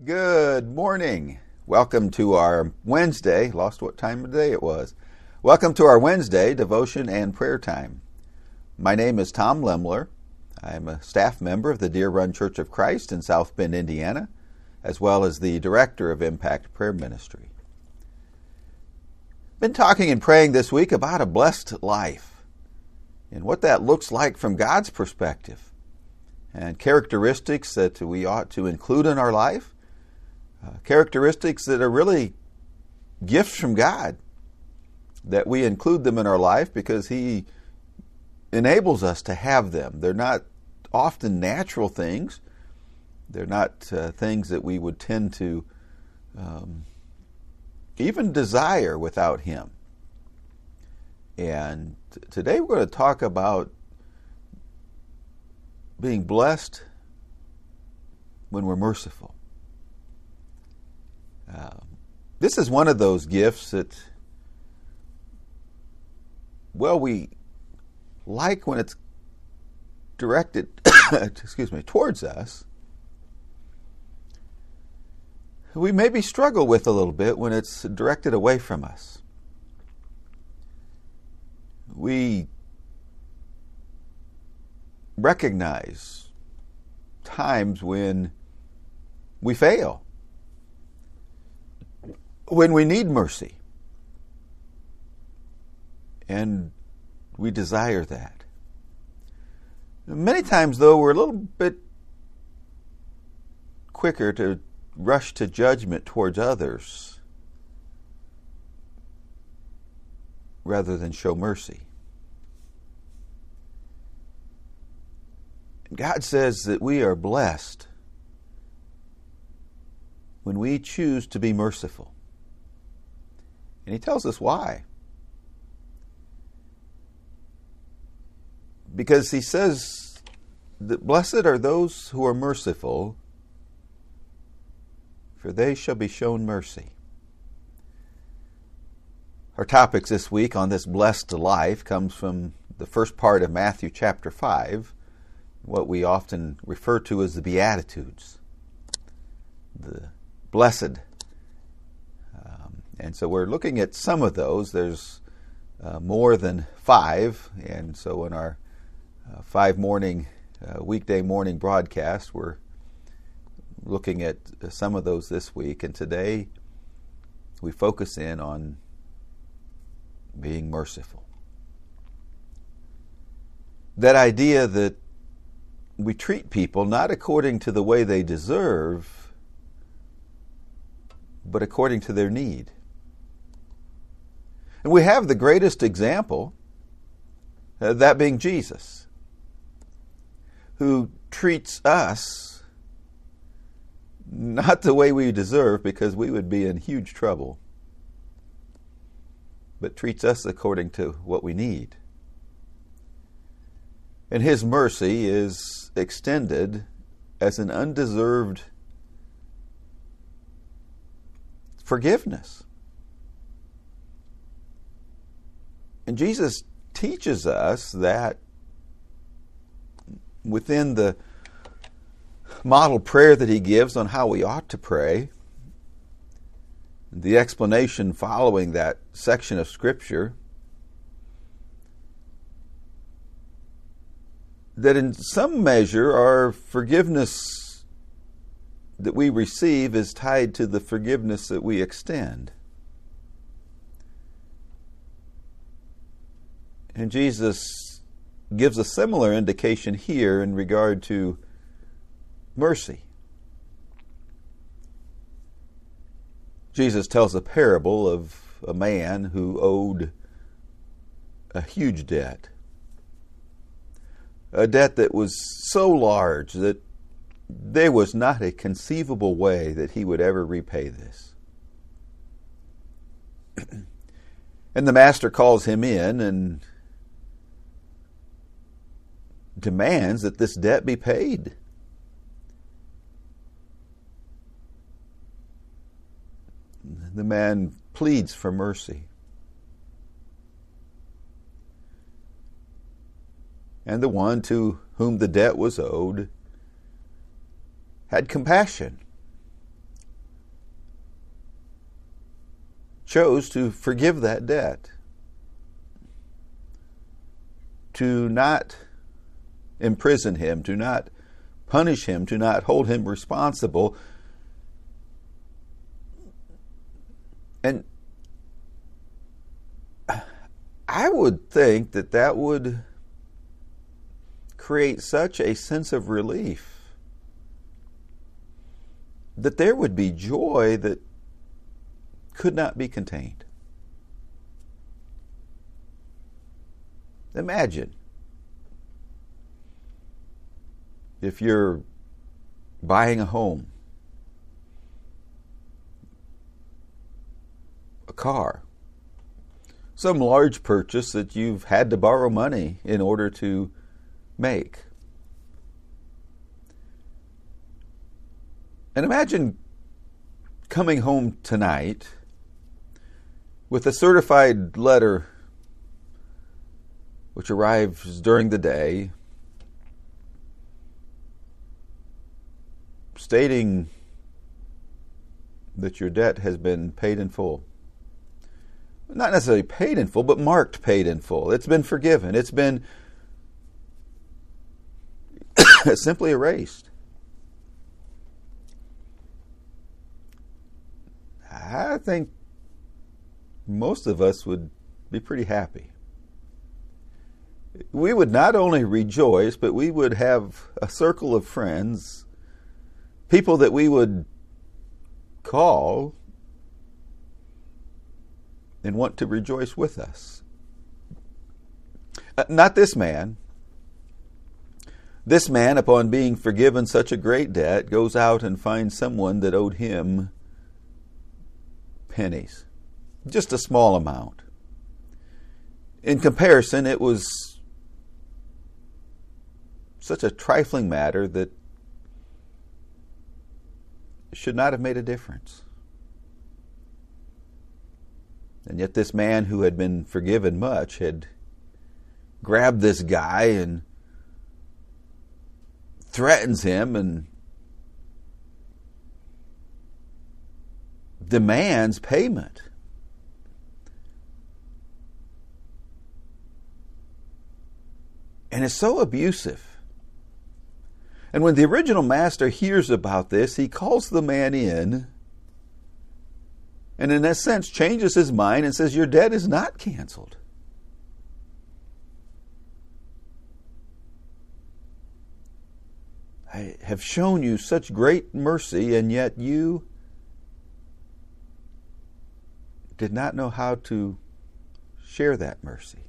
Good morning. Welcome to our Wednesday, lost what time of day it was. Welcome to our Wednesday devotion and prayer time. My name is Tom Lemler. I'm a staff member of the Deer Run Church of Christ in South Bend, Indiana, as well as the director of Impact Prayer Ministry. Been talking and praying this week about a blessed life and what that looks like from God's perspective and characteristics that we ought to include in our life. Characteristics that are really gifts from God, that we include them in our life because He enables us to have them. They're not often natural things. They're not things that we would tend to even desire without Him. And today we're going to talk about being blessed when we're merciful. This is one of those gifts that, we like when it's directed, towards us. We maybe struggle with a little bit when it's directed away from us. We recognize times when we fail, when we need mercy, and we desire that. Many times, though, we're a little bit quicker to rush to judgment towards others rather than show mercy. God says that we are blessed when we choose to be merciful. And He tells us why. Because He says that blessed are those who are merciful, for they shall be shown mercy. Our topics this week on this blessed life comes from the first part of Matthew chapter 5, what we often refer to as the Beatitudes, the blessed. And so we're looking at some of those. There's more than 5, and so in our 5 weekday morning broadcast, we're looking at some of those this week. And today we focus in on being merciful. That idea that we treat people not according to the way they deserve, but according to their need. And we have the greatest example, that being Jesus, who treats us not the way we deserve, because we would be in huge trouble, but treats us according to what we need. And His mercy is extended as an undeserved forgiveness. And Jesus teaches us that within the model prayer that He gives on how we ought to pray, the explanation following that section of Scripture, that in some measure our forgiveness that we receive is tied to the forgiveness that we extend. And Jesus gives a similar indication here in regard to mercy. Jesus tells a parable of a man who owed a huge debt. A debt that was so large that there was not a conceivable way that he would ever repay this. And the master calls him in and demands that this debt be paid. The man pleads for mercy. And the one to whom the debt was owed had compassion chose to forgive that debt, to not imprison him, to not punish him, to not hold him responsible. And I would think that that would create such a sense of relief, that there would be joy that could not be contained. Imagine if you're buying a home, a car, some large purchase that you've had to borrow money in order to make. And imagine coming home tonight with a certified letter which arrives during the day stating that your debt has been paid in full. Not necessarily paid in full, but marked paid in full. It's been forgiven. It's been simply erased. I think most of us would be pretty happy. We would not only rejoice, but we would have a circle of friends, people that we would call and want to rejoice with us. Not this man. This man, upon being forgiven such a great debt, goes out and finds someone that owed him pennies. Just a small amount. In comparison, it was such a trifling matter that should not have made a difference. And yet this man who had been forgiven much had grabbed this guy and threatens him and demands payment. And is so abusive. And when the original master hears about this, he calls the man in and in a sense changes his mind and says, your debt is not canceled. I have shown you such great mercy, and yet you did not know how to share that mercy.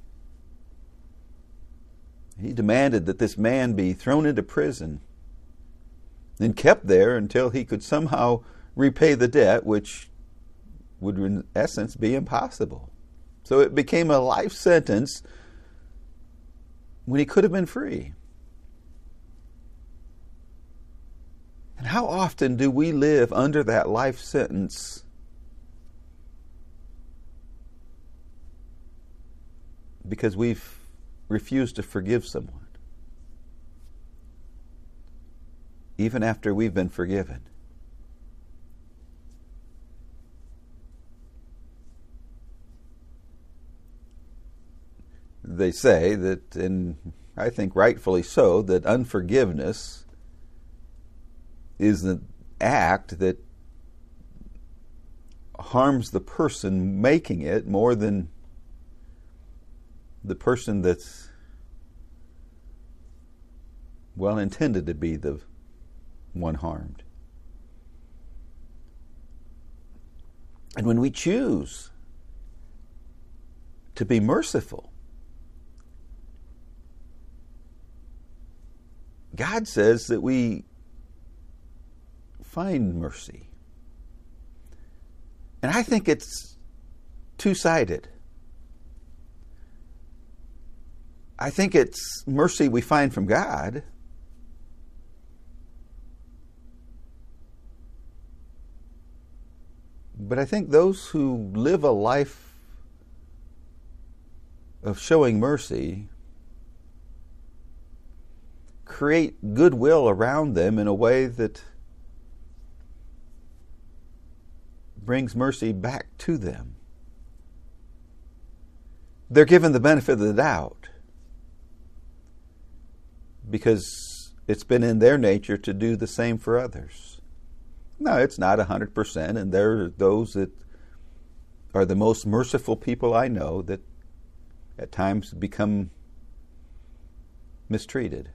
He demanded that this man be thrown into prison and kept there until he could somehow repay the debt, which would in essence be impossible. So it became a life sentence when he could have been free. And how often do we live under that life sentence because we've refused to forgive someone, even after we've been forgiven? They say that, and I think rightfully so, that unforgiveness is an act that harms the person making it more than the person that's well intended to be the one harmed. And when we choose to be merciful, God says that we find mercy. And I think it's two-sided. I think it's mercy we find from God, but I think those who live a life of showing mercy create goodwill around them in a way that brings mercy back to them. they're given the benefit of the doubt because it's been in their nature to do the same for others. No, it's not 100%, and there are those that are the most merciful people I know that at times become mistreated.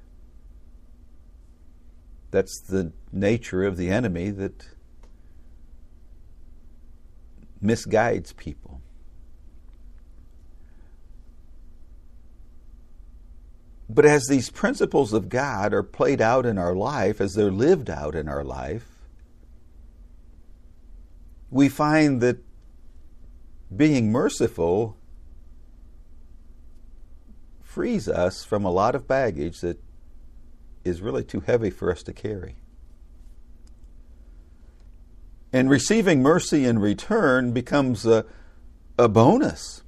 That's the nature of the enemy that misguides people. But as these principles of God are played out in our life, as they're lived out in our life, we find that being merciful frees us from a lot of baggage that is really too heavy for us to carry. And receiving mercy in return becomes a bonus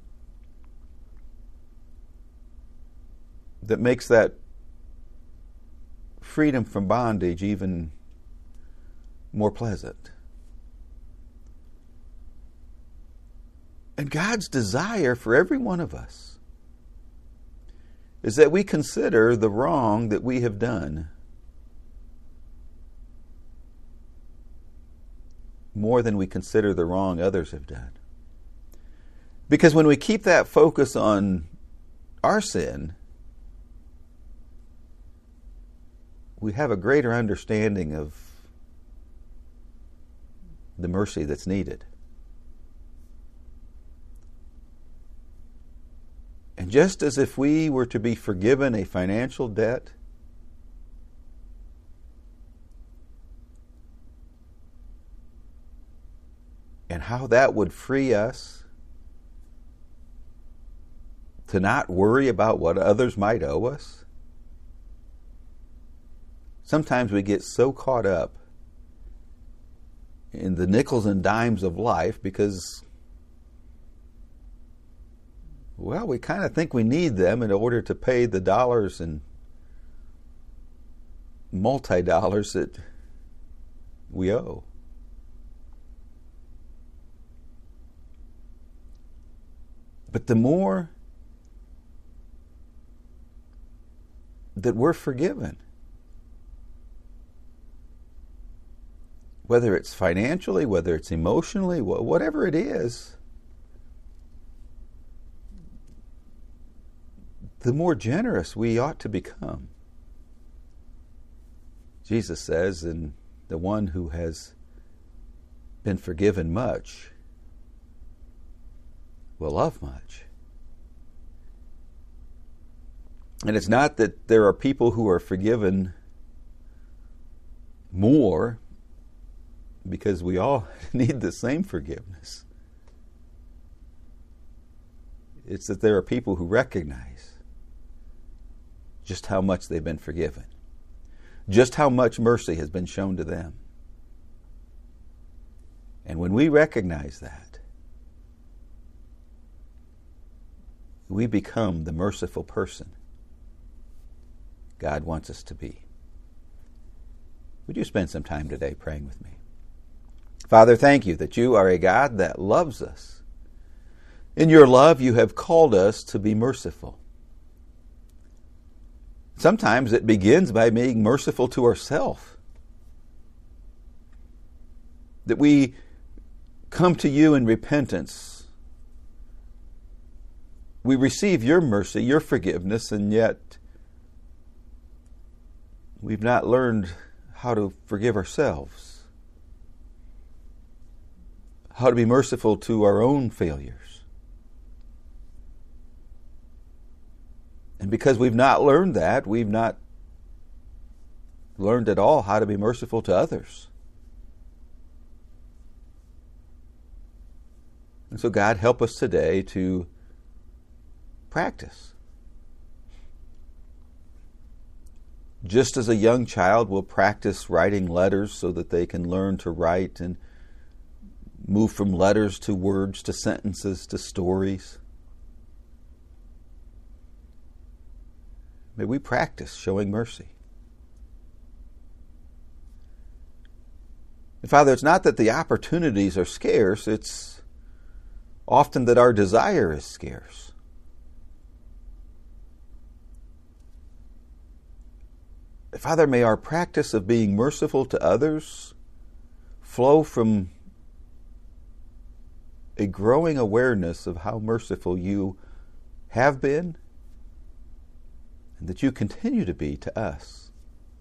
that makes that freedom from bondage even more pleasant. And God's desire for every one of us is that we consider the wrong that we have done more than we consider the wrong others have done. Because when we keep that focus on our sin, we have a greater understanding of the mercy that's needed. And just as if we were to be forgiven a financial debt, and how that would free us to not worry about what others might owe us. Sometimes we get so caught up in the nickels and dimes of life because, well, we kind of think we need them in order to pay the dollars and multi-dollars that we owe. But the more that we're forgiven, whether it's financially, whether it's emotionally, whatever it is, the more generous we ought to become. Jesus says, and the one who has been forgiven much will love much. And it's not that there are people who are forgiven more, because we all need the same forgiveness. It's that there are people who recognize just how much they've been forgiven, just how much mercy has been shown to them. And when we recognize that, we become the merciful person God wants us to be. Would you spend some time today praying with me? Father, thank you that you are a God that loves us. In your love, you have called us to be merciful. Sometimes it begins by being merciful to ourselves. That we come to you in repentance. We receive your mercy, your forgiveness, and yet we've not learned how to forgive ourselves, how to be merciful to our own failures. And because we've not learned that, we've not learned at all how to be merciful to others. And so God, help us today to practice. Just as a young child will practice writing letters so that they can learn to write and move from letters to words to sentences to stories. May we practice showing mercy. And Father, it's not that the opportunities are scarce, it's often that our desire is scarce. Father, may our practice of being merciful to others flow from a growing awareness of how merciful you have been and that you continue to be to us.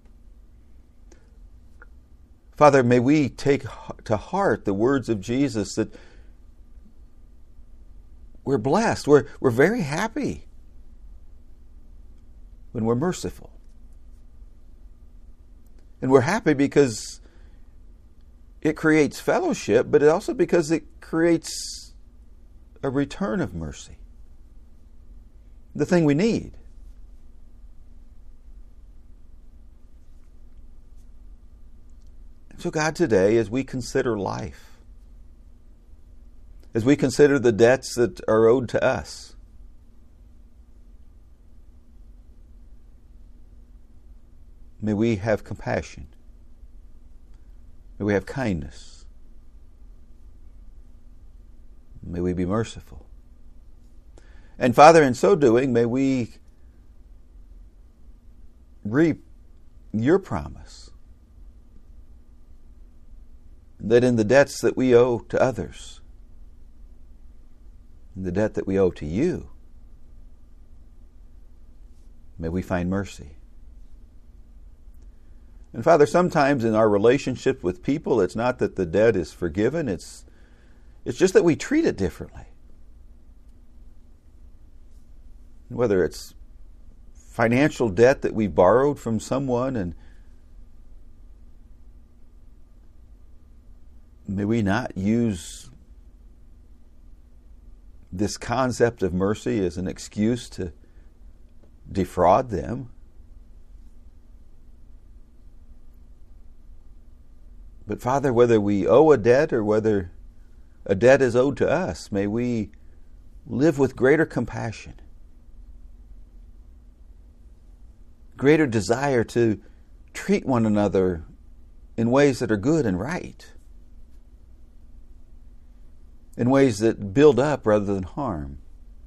Father, may we take to heart the words of Jesus that we're blessed, we're very happy when we're merciful. And we're happy because it creates fellowship, but also because it creates a return of mercy. The thing we need. So God, today, as we consider life, as we consider the debts that are owed to us, may we have compassion. May we have kindness. May we be merciful. And Father, in so doing, may we reap your promise that in the debts that we owe to others, in the debt that we owe to you, may we find mercy. And Father, sometimes in our relationship with people, it's not that the debt is forgiven, it's just that we treat it differently. Whether it's financial debt that we borrowed from someone, and may we not use this concept of mercy as an excuse to defraud them. But Father, whether we owe a debt or whether a debt is owed to us, may we live with greater compassion, greater desire to treat one another in ways that are good and right, in ways that build up rather than harm.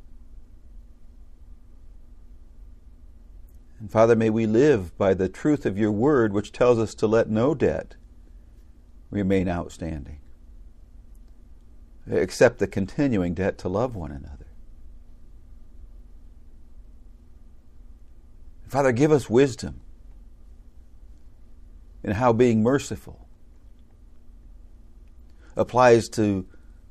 And Father, may we live by the truth of your word, which tells us to let no debt remain outstanding, except the continuing debt to love one another. Father, give us wisdom in how being merciful applies to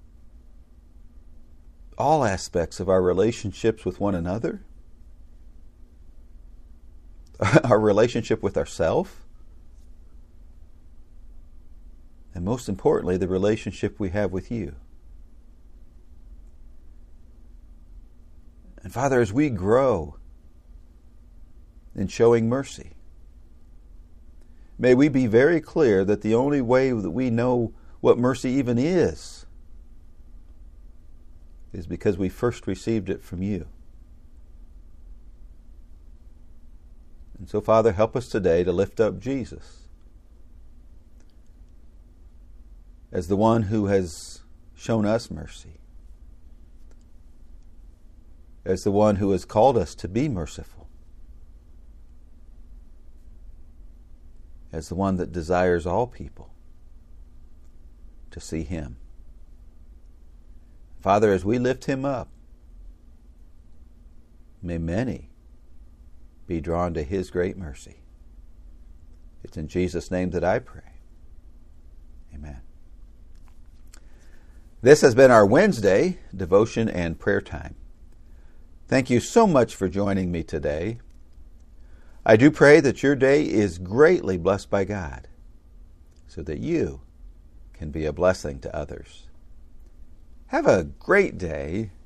all aspects of our relationships with one another, our relationship with ourselves, and most importantly, the relationship we have with you. And Father, as we grow in showing mercy, may we be very clear that the only way that we know what mercy even is because we first received it from you. And so, Father, help us today to lift up Jesus as the one who has shown us mercy, as the one who has called us to be merciful, as the one that desires all people to see him. Father, as we lift him up, may many be drawn to his great mercy. It's in Jesus' name that I pray. Amen. This has been our Wednesday devotion and prayer time. Thank you so much for joining me today. I do pray that your day is greatly blessed by God, so that you can be a blessing to others. Have a great day,